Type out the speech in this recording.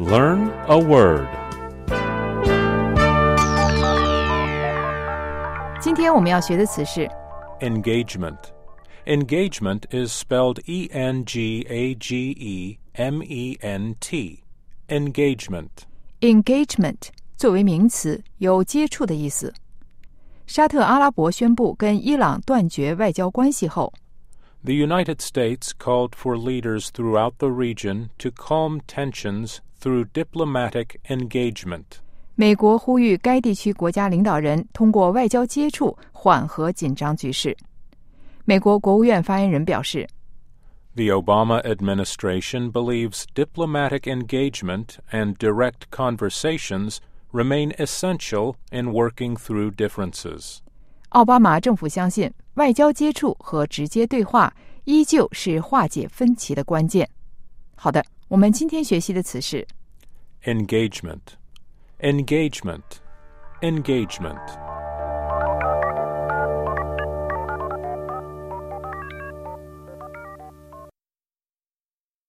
Learn a word. 今天我们要学的词是 Engagement. Engagement is spelled E-N-G-A-G-E-M-E-N-T. Engagement. engagement 作为名词，有接触的意思。沙特阿拉伯宣布跟伊朗断绝外交关系后， The United States called for leaders throughout the region to calm tensions through diplomatic engagement. 美国呼吁该地区国家领导人通过外交接触缓和紧张局势。美国国务院发言人表示， The Obama administration believes diplomatic engagement and direct conversations remain essential in working through differences. 奥巴马政府相信外交接触和直接对话依旧是化解分歧的关键。好的，我们今天学习的词是 Engagement. Engagement. Engagement.